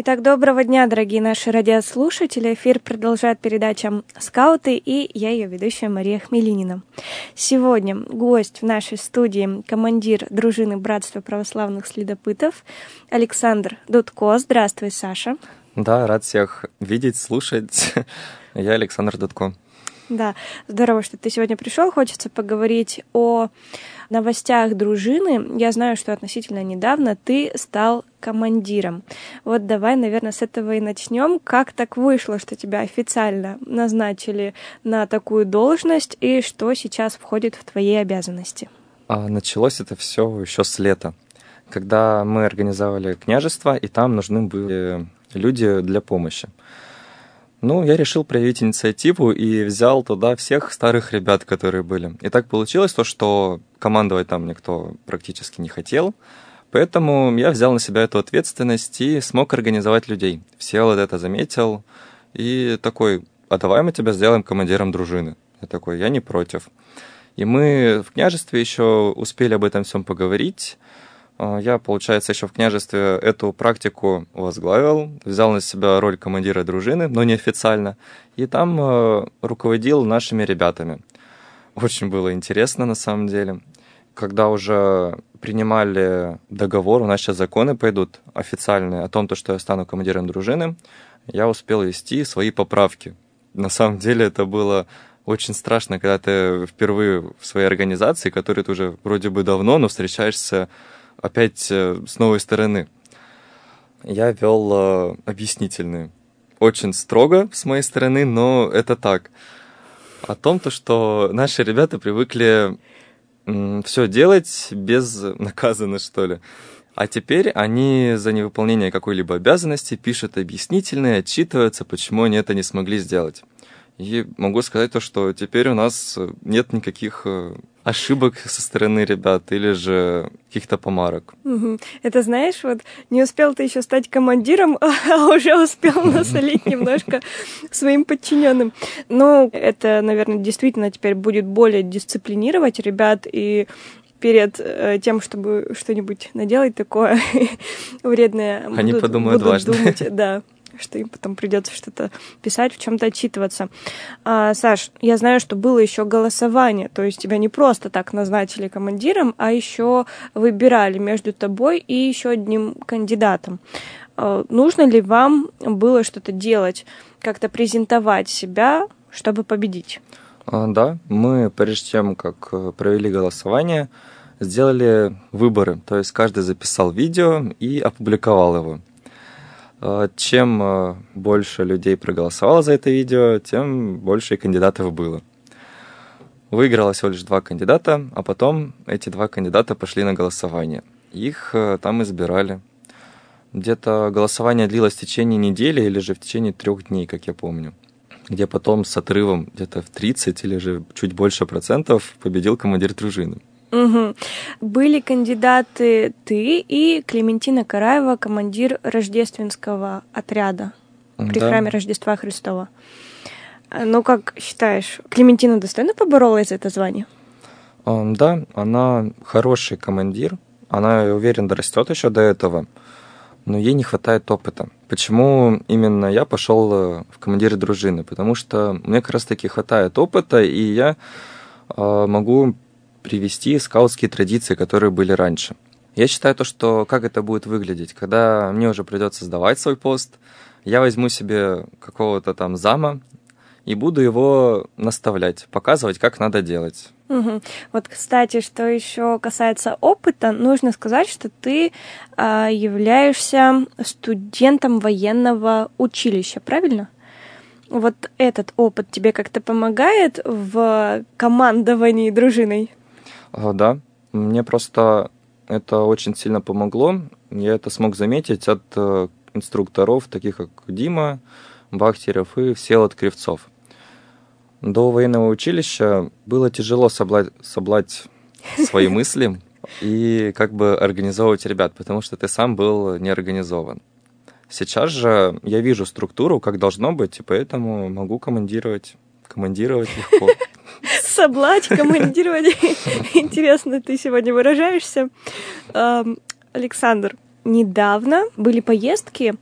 Итак, доброго дня, дорогие наши радиослушатели. Эфир продолжает передача «Скауты», и я ее ведущая Мария Хмелинина. Сегодня гость в нашей студии командир дружины Братства православных следопытов Александр Дудко. Здравствуй, Саша. Да, рад всех видеть, слушать. Я Александр Дудко. Да, здорово, что ты сегодня пришел. Хочется поговорить о новостях дружины. Я знаю, что относительно недавно ты стал командиром. Вот давай, наверное, с этого и начнем. Как так вышло, что тебя официально назначили на такую должность, и что сейчас входит в твои обязанности? Началось это все еще с лета, когда мы организовали княжество, и там нужны были люди для помощи. Я решил проявить инициативу и взял туда всех старых ребят, которые были. И так получилось то, что командовать там никто практически не хотел, поэтому я взял на себя эту ответственность и смог организовать людей. Всеволод это заметил и такой: а давай мы тебя сделаем командиром дружины. Я такой: я не против. И мы в княжестве еще успели об этом всем поговорить. Я, получается, еще в княжестве эту практику возглавил, взял на себя роль командира дружины, но неофициально, и там руководил нашими ребятами. Очень было интересно, на самом деле. Когда уже принимали договор, у нас сейчас законы пойдут официальные о том, что я стану командиром дружины, я успел вести свои поправки. На самом деле это было очень страшно, когда ты впервые в своей организации, которой ты уже вроде бы давно, но встречаешься опять с новой стороны. Я вел объяснительные. Очень строго с моей стороны, но это так. О том, что наши ребята привыкли все делать безнаказанно, что ли. А теперь они за невыполнение какой-либо обязанности пишут объяснительные, отчитываются, почему они это не смогли сделать. И могу сказать то, что теперь у нас нет никаких ошибок со стороны ребят или же каких-то помарок. Это, знаешь, вот не успел ты еще стать командиром, а уже успел насолить немножко своим подчиненным. Это, наверное, действительно теперь будет более дисциплинировать ребят, и перед тем, чтобы что-нибудь наделать такое вредное, они подумают будут думать, да, что им потом придется что-то писать, в чем-то отчитываться. Саш, я знаю, что было еще голосование, то есть тебя не просто так назначили командиром, а еще выбирали между тобой и еще одним кандидатом. Нужно ли вам было что-то делать, как-то презентовать себя, чтобы победить? Да, мы, прежде чем как провели голосование, сделали выборы, то есть каждый записал видео и опубликовал его. Чем больше людей проголосовало за это видео, тем больше кандидатов было. Выиграло всего лишь 2 кандидата, а потом эти 2 кандидата пошли на голосование. Их там избирали. Где-то голосование длилось в течение недели или же в течение 3 дней, как я помню. Где потом с отрывом где-то в 30 или же чуть больше процентов победил командир дружины. Угу. Были кандидаты ты и Клементина Караева, командир рождественского отряда при храме Рождества Христова. Как считаешь, Клементина достойно поборолась за это звание? Да, она хороший командир. Она, я уверен, дорастет еще до этого. Но ей не хватает опыта. Почему именно я пошел в командиры дружины? Потому что мне как раз-таки хватает опыта, и я могу привести скаутские традиции, которые были раньше. Я считаю что как это будет выглядеть, когда мне уже придется сдавать свой пост, я возьму себе какого-то там зама и буду его наставлять, показывать, как надо делать. Угу. Вот, кстати, что еще касается опыта, нужно сказать, что ты являешься студентом военного училища, правильно? Вот этот опыт тебе как-то помогает в командовании дружиной? Да, мне просто это очень сильно помогло. Я это смог заметить от инструкторов, таких как Дима Бахтерев и Всеволод Кривцов. До военного училища было тяжело соблать свои мысли и организовывать ребят, потому что ты сам был не организован. Сейчас же я вижу структуру, как должно быть, и поэтому могу командировать легко. Соблать, командировать. Интересно, ты сегодня выражаешься. Александр, недавно были поездки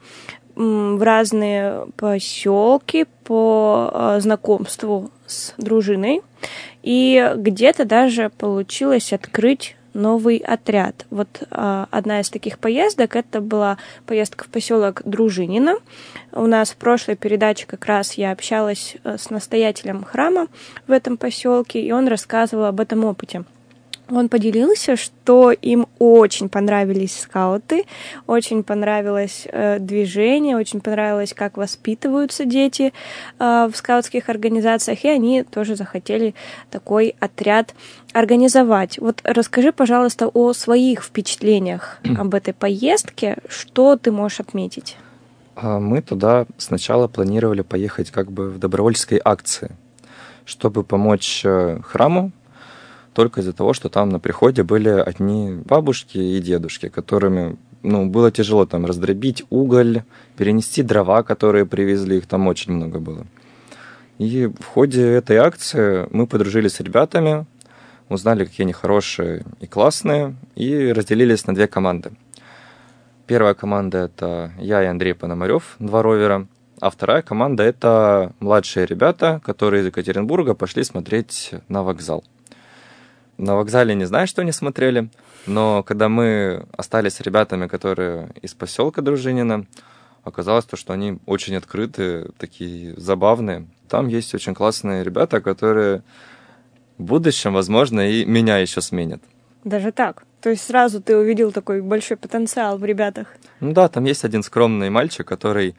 в разные поселки по знакомству с дружиной, и где-то даже получилось открыть новый отряд. Вот одна из таких поездок, это была поездка в поселок Дружинино. У нас в прошлой передаче как раз я общалась с настоятелем храма в этом поселке, и он рассказывал об этом опыте. Он поделился, что им очень понравились скауты, очень понравилось движение, очень понравилось, как воспитываются дети в скаутских организациях, и они тоже захотели такой отряд организовать. Вот расскажи, пожалуйста, о своих впечатлениях об этой поездке. Что ты можешь отметить? Мы туда сначала планировали поехать как бы в добровольческой акции, чтобы помочь храму, только из-за того, что там на приходе были одни бабушки и дедушки, которыми было тяжело там раздробить уголь, перенести дрова, которые привезли, их там очень много было. И в ходе этой акции мы подружились с ребятами, узнали, какие они хорошие и классные, и разделились на 2 команды. Первая команда — это я и Андрей Пономарев, 2 ровера, а вторая команда — это младшие ребята, которые из Екатеринбурга пошли смотреть на вокзал. На вокзале не знаю, что они смотрели, но когда мы остались с ребятами, которые из поселка Дружинино, оказалось то, что они очень открытые, такие забавные. Там есть очень классные ребята, которые в будущем, возможно, и меня еще сменят. Даже так? То есть сразу ты увидел такой большой потенциал в ребятах? Ну да, там есть один скромный мальчик, который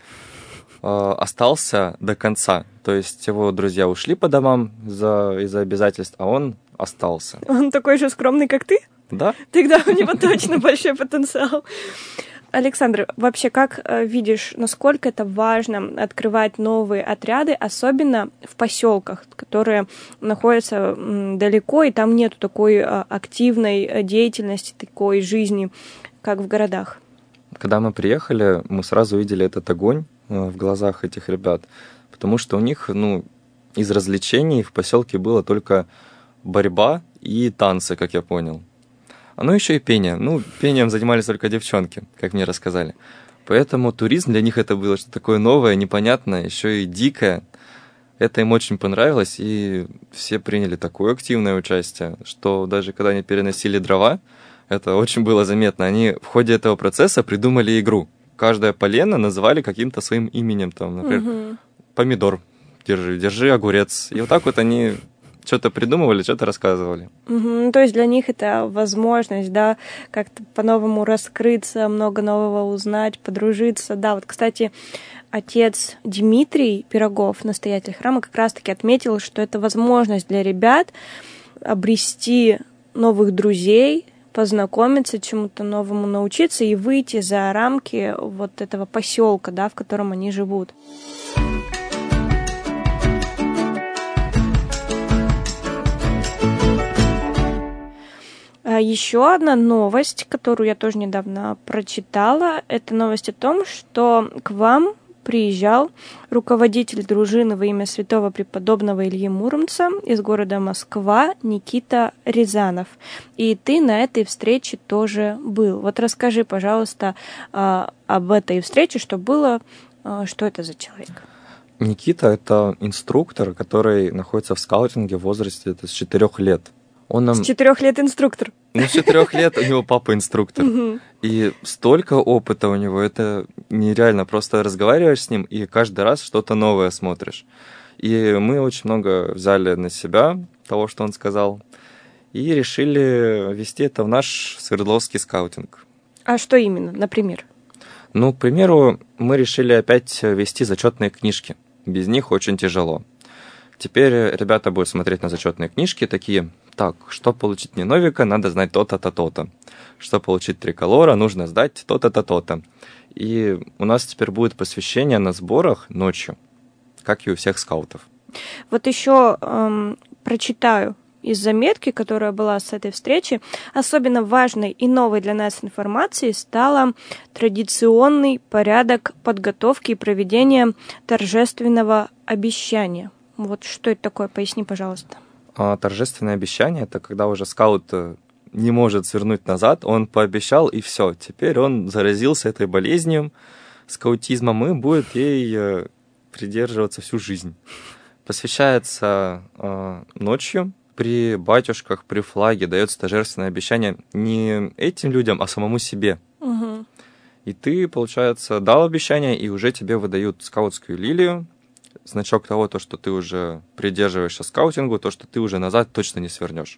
остался до конца. То есть его друзья ушли по домам из-за обязательств, а он остался. Он такой же скромный, как ты? Да. Тогда у него точно большой потенциал. Александр, вообще, как видишь, насколько это важно открывать новые отряды, особенно в поселках, которые находятся далеко, и там нету такой активной деятельности, такой жизни, как в городах? Когда мы приехали, мы сразу увидели этот огонь в глазах этих ребят, потому что у них, из развлечений в поселке было только борьба и танцы, как я понял. Ну, еще и пение. Пением занимались только девчонки, как мне рассказали. Поэтому туризм для них это было что-то такое новое, непонятное, еще и дикое. Это им очень понравилось, и все приняли такое активное участие, что даже когда они переносили дрова, это очень было заметно. Они в ходе этого процесса придумали игру. Каждое полено называли каким-то своим именем. Там, например, помидор, держи огурец. И вот так вот они что-то придумывали, что-то рассказывали. То есть для них это возможность, да, как-то по-новому раскрыться, много нового узнать, подружиться. Да, вот, кстати, отец Дмитрий Пирогов, настоятель храма, как раз-таки отметил, что это возможность для ребят обрести новых друзей, познакомиться, чему-то новому научиться и выйти за рамки вот этого поселка, да, в котором они живут. Еще одна новость, которую я тоже недавно прочитала, это новость о том, что к вам приезжал руководитель дружины во имя святого преподобного Ильи Муромца из города Москва Никита Рязанов. И ты на этой встрече тоже был. Вот расскажи, пожалуйста, об этой встрече, что было, что это за человек. Никита — это инструктор, который находится в скаутинге в возрасте с 4 лет. С 4 лет инструктор? С 4 лет у него папа инструктор. И столько опыта у него, это нереально. Просто разговариваешь с ним, и каждый раз что-то новое смотришь. И мы очень много взяли на себя того, что он сказал, и решили ввести это в наш Свердловский скаутинг. А что именно, например? К примеру, мы решили опять вести зачетные книжки. Без них очень тяжело. Теперь ребята будут смотреть на зачетные книжки, такие: так, что получить мне новика, надо знать то-то, то-то. Что получить триколора, нужно сдать то-то, то-то. И у нас теперь будет посвящение на сборах ночью, как и у всех скаутов. Вот еще прочитаю из заметки, которая была с этой встречи. Особенно важной и новой для нас информацией стала традиционный порядок подготовки и проведения торжественного обещания. Вот что это такое? Поясни, пожалуйста. Торжественное обещание — это когда уже скаут не может свернуть назад, он пообещал, и все. Теперь он заразился этой болезнью, скаутизмом и будет ей придерживаться всю жизнь. Посвящается ночью при батюшках, при флаге, дается торжественное обещание не этим людям, а самому себе. Угу. И ты, получается, дал обещание, и уже тебе выдают скаутскую лилию, значок того, то, что ты уже придерживаешься скаутингу, то, что ты уже назад точно не свернешь.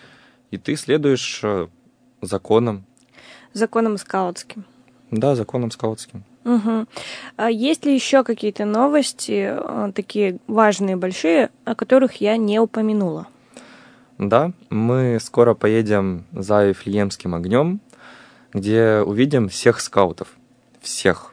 И ты следуешь законам. Законом скаутским. Да, законам скаутским. Угу. А есть ли еще какие-то новости, такие важные, большие, о которых я не упомянула? Да, мы скоро поедем за Вифлеемским огнем, где увидим всех скаутов. Всех.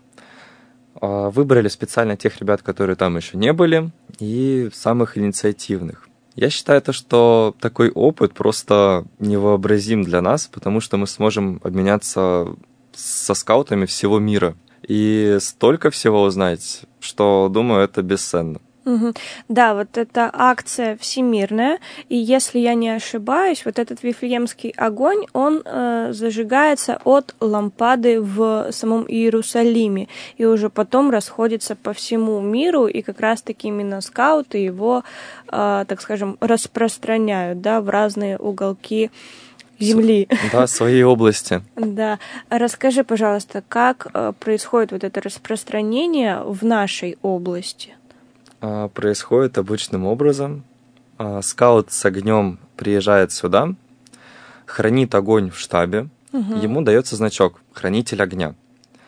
Выбрали специально тех ребят, которые там еще не были, и самых инициативных. Я считаю, что такой опыт просто невообразим для нас, потому что мы сможем обменяться со скаутами всего мира. И столько всего узнать, что, думаю, это бесценно. Угу. Да, вот эта акция всемирная, и если я не ошибаюсь, вот этот Вифлеемский огонь, он зажигается от лампады в самом Иерусалиме, и уже потом расходится по всему миру, и как раз-таки именно скауты его, так скажем, распространяют, да, в разные уголки земли. Да, своей области. Да. Расскажи, пожалуйста, как происходит вот это распространение в нашей области? Происходит обычным образом. Скаут с огнем приезжает сюда, хранит огонь в штабе, ему дается значок «Хранитель огня».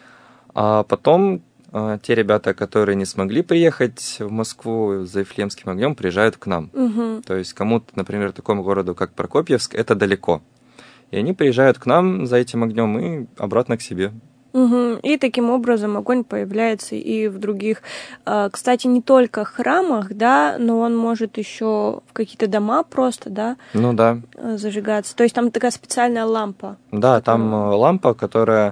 А потом те ребята, которые не смогли приехать в Москву за Вифлеемским огнем, приезжают к нам. То есть кому-то, например, такому городу, как Прокопьевск, это далеко. И они приезжают к нам за этим огнем и обратно к себе. И таким образом огонь появляется и в других, кстати, не только храмах, да, но он может еще в какие-то дома просто, да, ну, да, зажигаться. То есть там такая специальная лампа. Да, там лампа, которая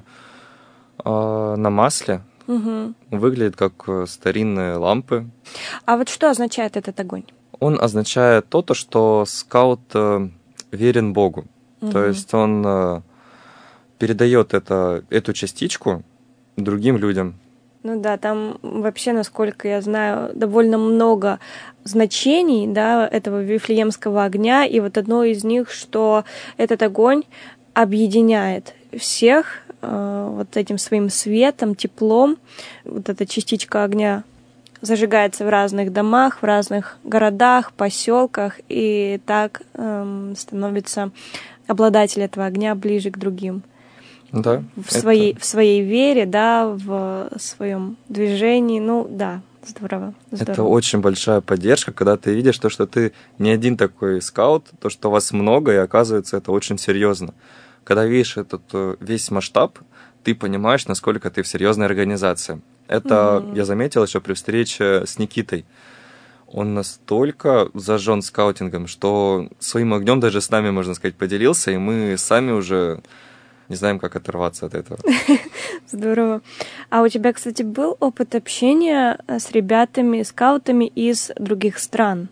на масле выглядит как старинные лампы. А вот что означает этот огонь? Он означает то, что скаут верен Богу. То есть он передает эту частичку другим людям. Ну да, там вообще, насколько я знаю, довольно много значений, да, этого Вифлеемского огня, и вот одно из них, что этот огонь объединяет всех вот этим своим светом, теплом. Вот эта частичка огня зажигается в разных домах, в разных городах, поселках, и так становится обладатель этого огня ближе к другим. Да, в своей вере, да, в своем движении. Ну да, здорово. Это очень большая поддержка, когда ты видишь то, что ты не один такой скаут, то, что вас много, и оказывается, это очень серьезно. Когда видишь этот весь масштаб, ты понимаешь, насколько ты в серьезной организации. Это я заметил еще при встрече с Никитой. Он настолько зажжен скаутингом, что своим огнем даже с нами, можно сказать, поделился, и мы сами уже не знаем, как оторваться от этого. Здорово. А у тебя, кстати, был опыт общения с ребятами, скаутами из других стран?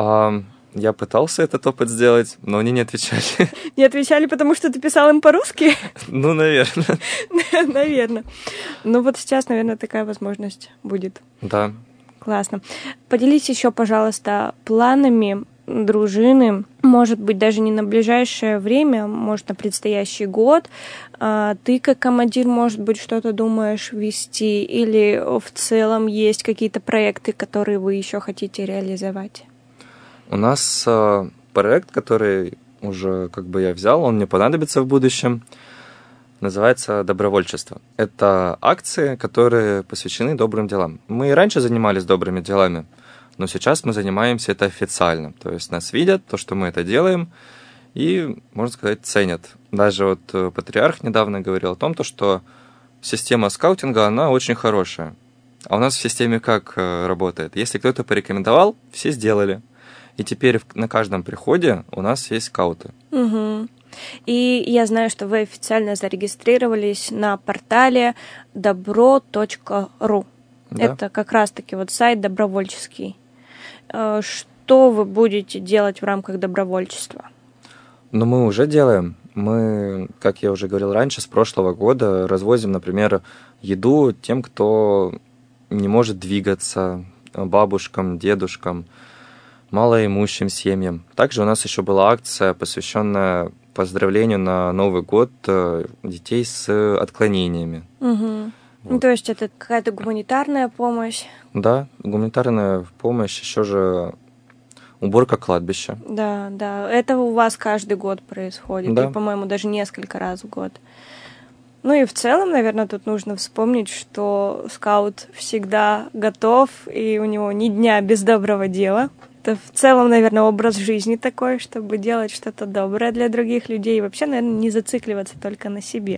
Я пытался этот опыт сделать, но они не отвечали. Не отвечали, потому что ты писал им по-русски? Ну, наверное. Наверное. Ну вот сейчас, наверное, такая возможность будет. Да. Классно. Поделись еще, пожалуйста, планами дружины, может быть, даже не на ближайшее время, может, на предстоящий год. Ты как командир, может быть, что-то думаешь вести, или в целом есть какие-то проекты, которые вы еще хотите реализовать? У нас проект, который уже я взял, он мне понадобится в будущем, называется «Добровольчество». Это акции, которые посвящены добрым делам. Мы и раньше занимались добрыми делами, но сейчас мы занимаемся это официально. То есть нас видят, то, что мы это делаем, и, можно сказать, ценят. Даже вот патриарх недавно говорил о том, что система скаутинга, она очень хорошая. А у нас в системе как работает? Если кто-то порекомендовал, все сделали. И теперь на каждом приходе у нас есть скауты. Угу. И я знаю, что вы официально зарегистрировались на портале добро.ру. Да. Это как раз-таки вот сайт добровольческий. Что вы будете делать в рамках добровольчества? Но мы уже делаем. Мы, как я уже говорил раньше, с прошлого года развозим, например, еду тем, кто не может двигаться, бабушкам, дедушкам, малоимущим семьям. Также у нас еще была акция, посвященная поздравлению на Новый год детей с отклонениями. Угу. Вот. Ну, то есть это какая-то гуманитарная помощь? Да, гуманитарная помощь, еще же уборка кладбища. Да, да. Это у вас каждый год происходит, да. И, по-моему, даже несколько раз в год. Ну и в целом, наверное, тут нужно вспомнить, что скаут всегда готов, и у него ни дня без доброго дела. Это в целом, наверное, образ жизни такой, чтобы делать что-то доброе для других людей и вообще, наверное, не зацикливаться только на себе.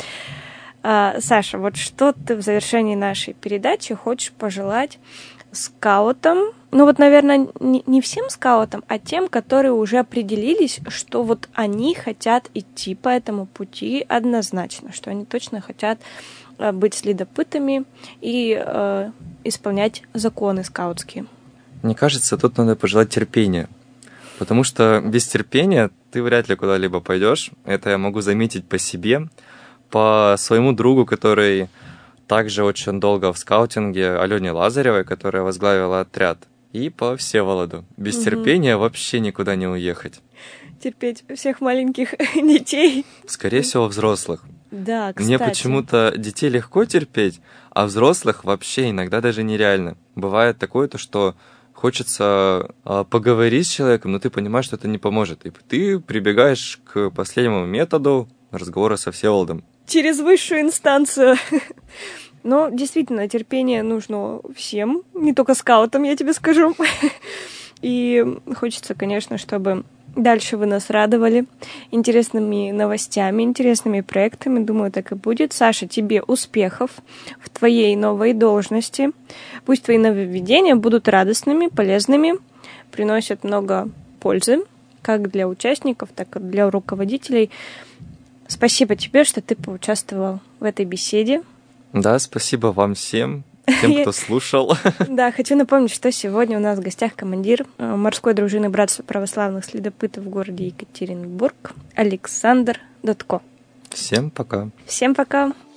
Саша, вот что ты в завершении нашей передачи хочешь пожелать скаутам? Ну вот, наверное, не всем скаутам, а тем, которые уже определились, что вот они хотят идти по этому пути однозначно, что они точно хотят быть следопытами и исполнять законы скаутские. Мне кажется, тут надо пожелать терпения, потому что без терпения ты вряд ли куда-либо пойдешь. Это я могу заметить по себе, по своему другу, который также очень долго в скаутинге, Алене Лазаревой, которая возглавила отряд, и по Всеволоду. Без терпения вообще никуда не уехать. Терпеть всех маленьких детей. Скорее всего, взрослых. Да, кстати. Мне почему-то детей легко терпеть, а взрослых вообще иногда даже нереально. Бывает такое, то, что хочется поговорить с человеком, но ты понимаешь, что это не поможет. И ты прибегаешь к последнему методу разговора со Всеволодом. Через высшую инстанцию. Но действительно, терпение нужно всем, не только скаутам, я тебе скажу. И хочется, конечно, чтобы дальше вы нас радовали интересными новостями, интересными проектами. Думаю, так и будет. Саша, тебе успехов в твоей новой должности. Пусть твои нововведения будут радостными, полезными, приносят много пользы, как для участников, так и для руководителей. Спасибо тебе, что ты поучаствовал в этой беседе. Да, спасибо вам всем, тем, кто слушал. Да, хочу напомнить, что сегодня у нас в гостях командир морской дружины Братства православных следопытов в городе Екатеринбург Александр Датко. Всем пока. Всем пока.